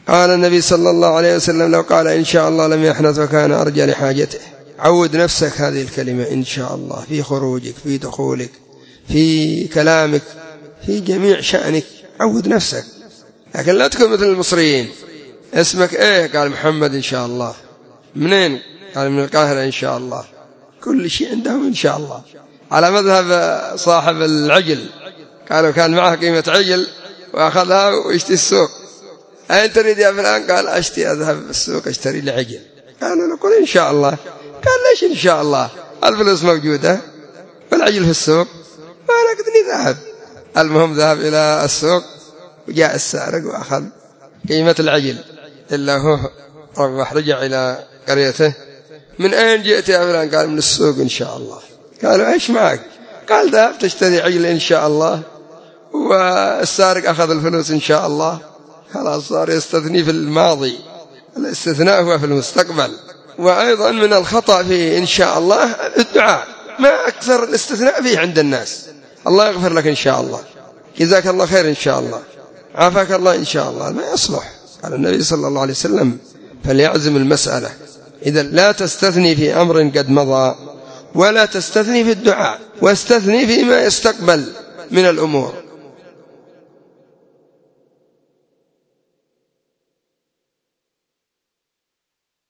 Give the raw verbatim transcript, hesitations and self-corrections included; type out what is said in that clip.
قال النبي صلى الله عليه وسلم لو قال إن شاء الله لم يحنث وكان أرجى لحاجته. عود نفسك هذه الكلمة إن شاء الله في خروجك، في دخولك، في كلامك، في جميع شأنك، عود نفسك. لكن لا تكون مثل المصريين، اسمك إيه؟ قال محمد إن شاء الله. منين؟ قال من القاهرة إن شاء الله. كل شيء عندهم إن شاء الله، على مذهب صاحب العجل، قالوا كان معه قيمة عجل وأخذها ويشتي السوق. أين تريد يا فلان؟ قال أشتي أذهب السوق أشتري لي عجل. قالوا نقول إن شاء الله. قال ليش إن شاء الله؟ الفلوس موجودة والعجل في السوق وأنا قدني ذهب. المهم ذهب إلى السوق وجاء السارق وأخذ قيمة العجل، إلا هو روح رجع إلى قريته. من أين جئت يا فلان؟ قال من السوق إن شاء الله. قالوا إيش معك؟ قال ذهب تشتري عجل إن شاء الله والسارق أخذ الفلوس إن شاء الله. خلاص صار يستثني في الماضي، الاستثناء هو في المستقبل. وأيضا من الخطأ في إن شاء الله الدعاء، ما أكثر الاستثناء فيه عند الناس. الله يغفر لك إن شاء الله، جزاك الله خير إن شاء الله، عافاك الله إن شاء الله، ما يصلح. قال النبي صلى الله عليه وسلم فليعزم المسألة. إذا لا تستثني في أمر قد مضى، ولا تستثني في الدعاء، واستثني فيما يستقبل من الأمور.